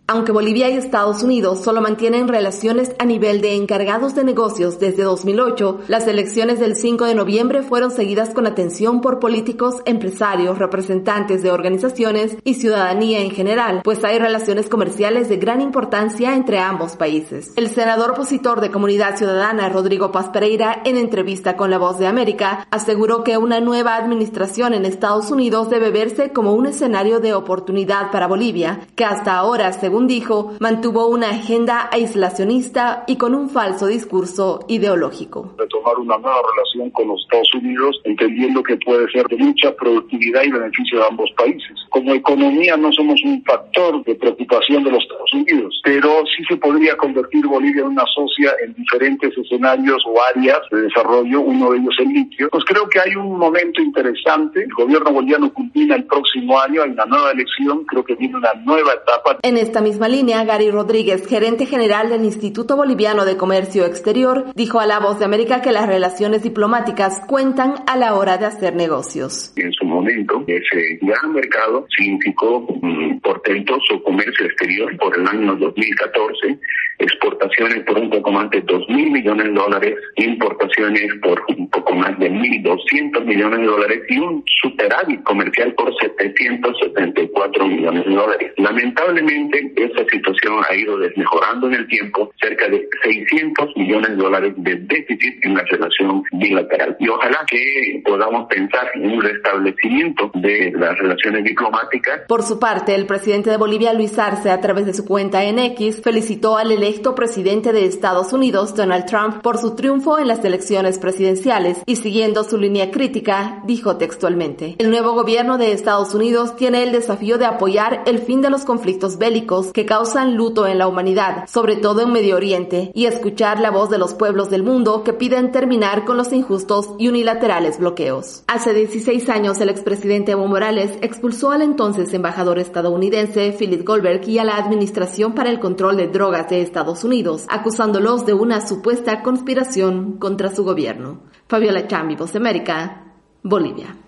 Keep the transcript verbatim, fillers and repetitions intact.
Aunque Bolivia y Estados Unidos solo mantienen relaciones a nivel de encargados de negocios desde dos mil ocho, las elecciones del cinco de noviembre fueron seguidas con atención por políticos, empresarios, representantes de organizaciones y ciudadanía en general, pues hay relaciones comerciales de gran importancia entre ambos países. El senador opositor de Comunidad Ciudadana, Rodrigo Paz Pereira, en entrevista con La Voz de América, aseguró que una nueva administración en Estados Unidos debe verse como un escenario de oportunidad para Bolivia, que hasta ahora, según dijo, mantuvo una agenda aislacionista y con un falso discurso ideológico. Retomar una nueva relación con los Estados Unidos, entendiendo que puede ser de mucha productividad y beneficio de ambos países. Como economía no somos un factor de preocupación de los Estados Unidos, pero sí se podría convertir Bolivia en una socia en diferentes escenarios o áreas de desarrollo, uno de ellos el litio. Pues creo que hay un momento interesante. El gobierno boliviano culmina el próximo año, hay una nueva elección, creo que viene una nueva etapa. En esta misma línea, Gary Rodríguez, gerente general del Instituto Boliviano de Comercio Exterior, dijo a La Voz de América que las relaciones diplomáticas cuentan a la hora de hacer negocios. En su momento, ese gran mercado significó um, portentoso comercio exterior por el año dos mil catorce, exportaciones por un poco más de dos mil millones de dólares, importaciones por un poco más de mil doscientos millones de dólares y un superávit comercial por setecientos setenta y cuatro millones de dólares. Lamentablemente, esta situación ha ido desmejorando en el tiempo, cerca de seiscientos millones de dólares de déficit en la relación bilateral. Y ojalá que podamos pensar en un restablecimiento de las relaciones diplomáticas. Por su parte, el presidente de Bolivia, Luis Arce, a través de su cuenta en X, felicitó al electo presidente de Estados Unidos, Donald Trump, por su triunfo en las elecciones presidenciales y, siguiendo su línea crítica, dijo textualmente: el nuevo gobierno de Estados Unidos tiene el desafío de apoyar el fin de los conflictos bélicos que causan luto en la humanidad, sobre todo en Medio Oriente, y escuchar la voz de los pueblos del mundo que piden terminar con los injustos y unilaterales bloqueos. Hace dieciséis años, el expresidente Evo Morales expulsó al entonces embajador estadounidense Philip Goldberg y a la Administración para el Control de Drogas de Estados Unidos, acusándolos de una supuesta conspiración contra su gobierno. Fabiola Chambi, Voz de América, Bolivia.